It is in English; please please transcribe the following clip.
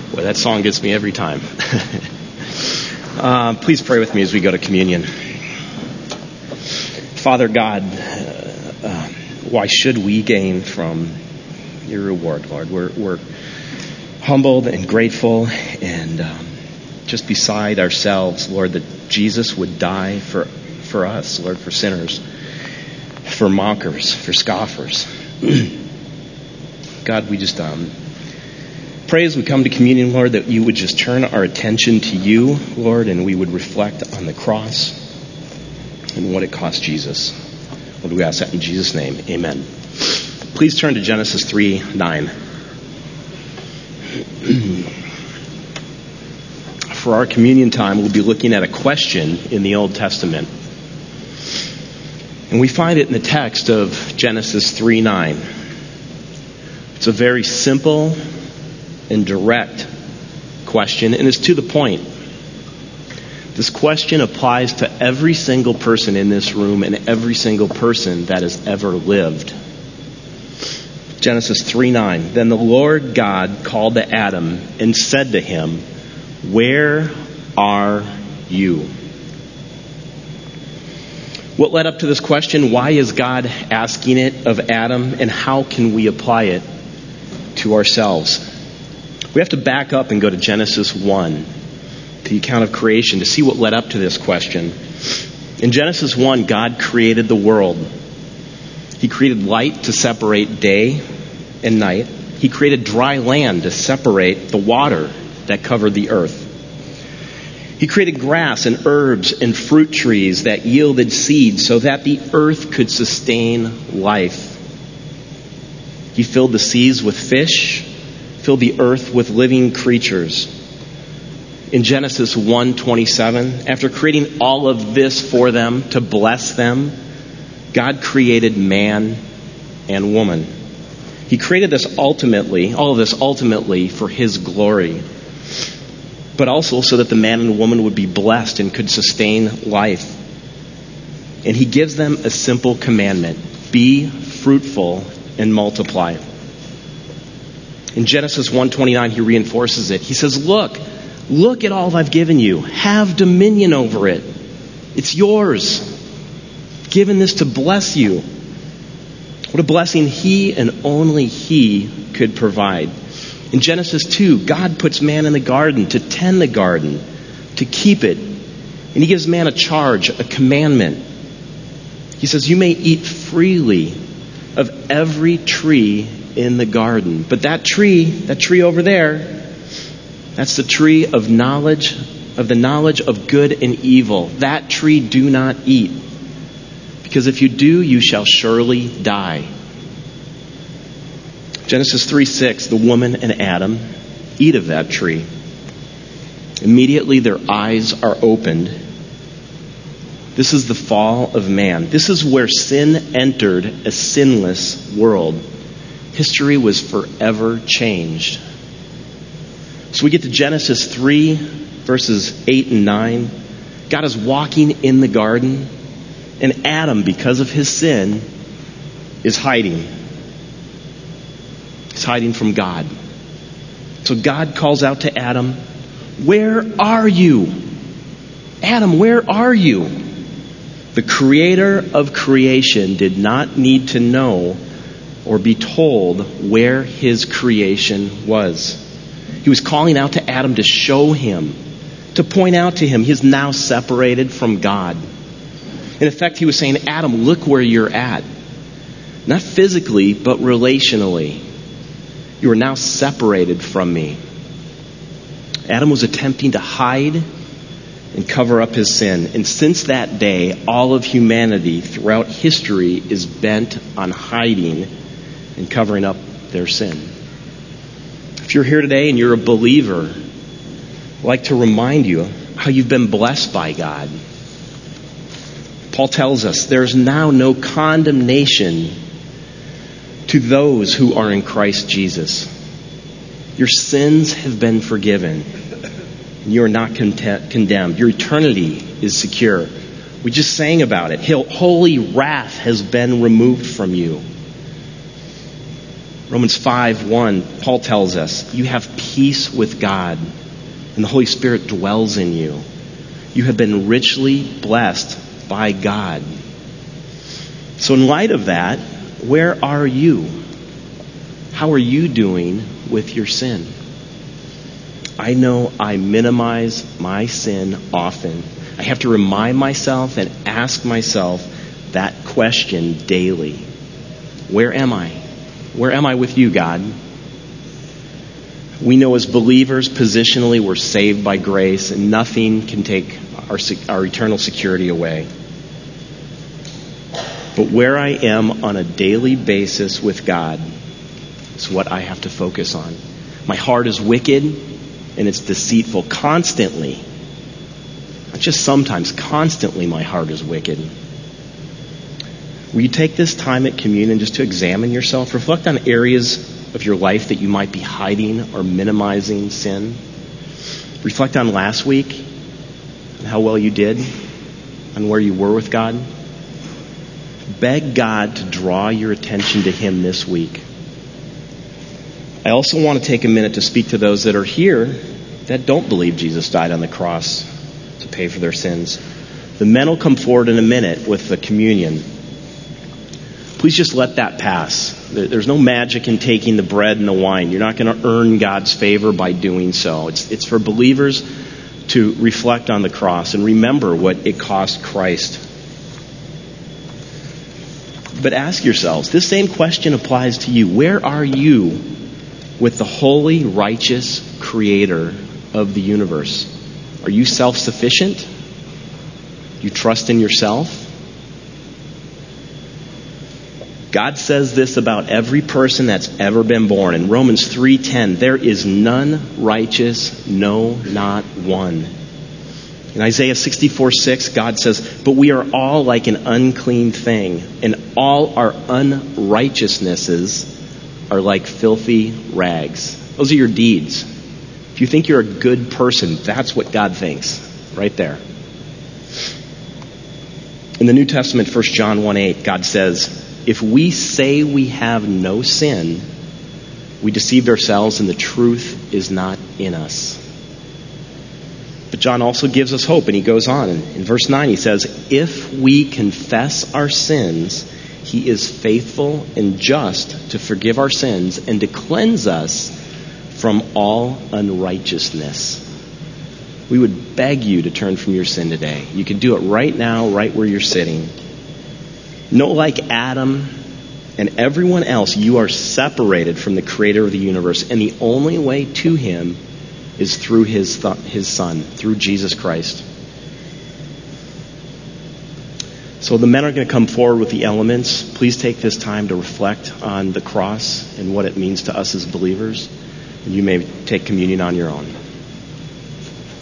Boy, that song gets me every time. Please pray with me as we go to communion. Father God, why should we gain from your reward, Lord? We're humbled and grateful and just beside ourselves, Lord, that Jesus would die for us, Lord, for sinners, for mockers, for scoffers. God, we just pray as we come to communion, Lord, that you would just turn our attention to you, Lord, and we would reflect on the cross and what it cost Jesus. Lord, we ask that in Jesus' name. Amen. Please turn to Genesis 3:9. For our communion time, we'll be looking at a question in the Old Testament. And we find it in the text of Genesis 3:9. It's a very simple and direct question, and it's to the point. This question applies to every single person in this room and every single person that has ever lived. Genesis 3:9. Then the Lord God called to Adam and said to him, "Where are you?" What led up to this question? Why is God asking it of Adam, and how can we apply it to ourselves? We have to back up and go to Genesis 1, the account of creation, to see what led up to this question. In Genesis 1, God created the world. He created light to separate day and night. He created dry land to separate the water that covered the earth. He created grass and herbs and fruit trees that yielded seed so that the earth could sustain life. He filled the seas with fish, filled the earth with living creatures. In Genesis 1:27, after creating all of this for them to bless them, God created man and woman. He created all of this ultimately for His glory, but also so that the man and woman would be blessed and could sustain life. And He gives them a simple commandment: be fruitful and multiply. In Genesis 1:29, He reinforces it. He says, look at all I've given you. Have dominion over it. It's yours. I've given this to bless you. What a blessing He and only He could provide. In Genesis 2, God puts man in the garden to tend the garden, to keep it. And He gives man a charge, a commandment. He says, you may eat freely of every tree in the garden. But that tree over there, that's the tree of the knowledge of good and evil. That tree do not eat, because if you do, you shall surely die. Genesis 3:6, the woman and Adam eat of that tree. Immediately their eyes are opened. This is the fall of man. This is where sin entered a sinless world. History was forever changed. So we get to Genesis 3, verses 8 and 9. God is walking in the garden, and Adam, because of his sin, is hiding. He's hiding from God. So God calls out to Adam, "Where are you? Adam, where are you?" The creator of creation did not need to know or be told where his creation was. He was calling out to Adam to show him, to point out to him he's now separated from God. In effect, he was saying, Adam, look where you're at. Not physically, but relationally. You are now separated from me. Adam was attempting to hide and cover up his sin. And since that day, all of humanity throughout history is bent on hiding and covering up their sin. If you're here today and you're a believer, I'd like to remind you how you've been blessed by God. Paul tells us there's now no condemnation to those who are in Christ Jesus. Your sins have been forgiven. You are not condemned. Your eternity is secure. We just sang about it. Holy wrath has been removed from you. Romans 5:1, Paul tells us, you have peace with God, and the Holy Spirit dwells in you. You have been richly blessed by God. So in light of that, where are you? How are you doing with your sin? I know I minimize my sin often. I have to remind myself and ask myself that question daily. Where am I? Where am I with you, God? We know as believers, positionally, we're saved by grace, and nothing can take our eternal security away. But where I am on a daily basis with God is what I have to focus on. My heart is wicked and it's deceitful constantly. Not just sometimes, constantly my heart is wicked. Will you take this time at communion just to examine yourself? Reflect on areas of your life that you might be hiding or minimizing sin. Reflect on last week and how well you did and where you were with God. Beg God to draw your attention to Him this week. I also want to take a minute to speak to those that are here that don't believe Jesus died on the cross to pay for their sins. The men will come forward in a minute with the communion. Please just let that pass. There's no magic in taking the bread and the wine. You're not going to earn God's favor by doing so. It's for believers to reflect on the cross and remember what it cost Christ. But ask yourselves, this same question applies to you. Where are you with the holy, righteous Creator of the universe? Are you self-sufficient? Do you trust in yourself? God says this about every person that's ever been born. In Romans 3:10, there is none righteous, no, not one. In Isaiah 64:6, God says, but we are all like an unclean thing, and all our unrighteousnesses are like filthy rags. Those are your deeds. If you think you're a good person, that's what God thinks, right there. In the New Testament, 1 John 1:8, God says, if we say we have no sin, we deceived ourselves and the truth is not in us. But John also gives us hope, and he goes on. In verse 9, he says, if we confess our sins, He is faithful and just to forgive our sins and to cleanse us from all unrighteousness. We would beg you to turn from your sin today. You can do it right now, right where you're sitting. Know, like Adam and everyone else, you are separated from the Creator of the universe, and the only way to Him is through His Son, through Jesus Christ. So the men are going to come forward with the elements. Please take this time to reflect on the cross and what it means to us as believers. And you may take communion on your own.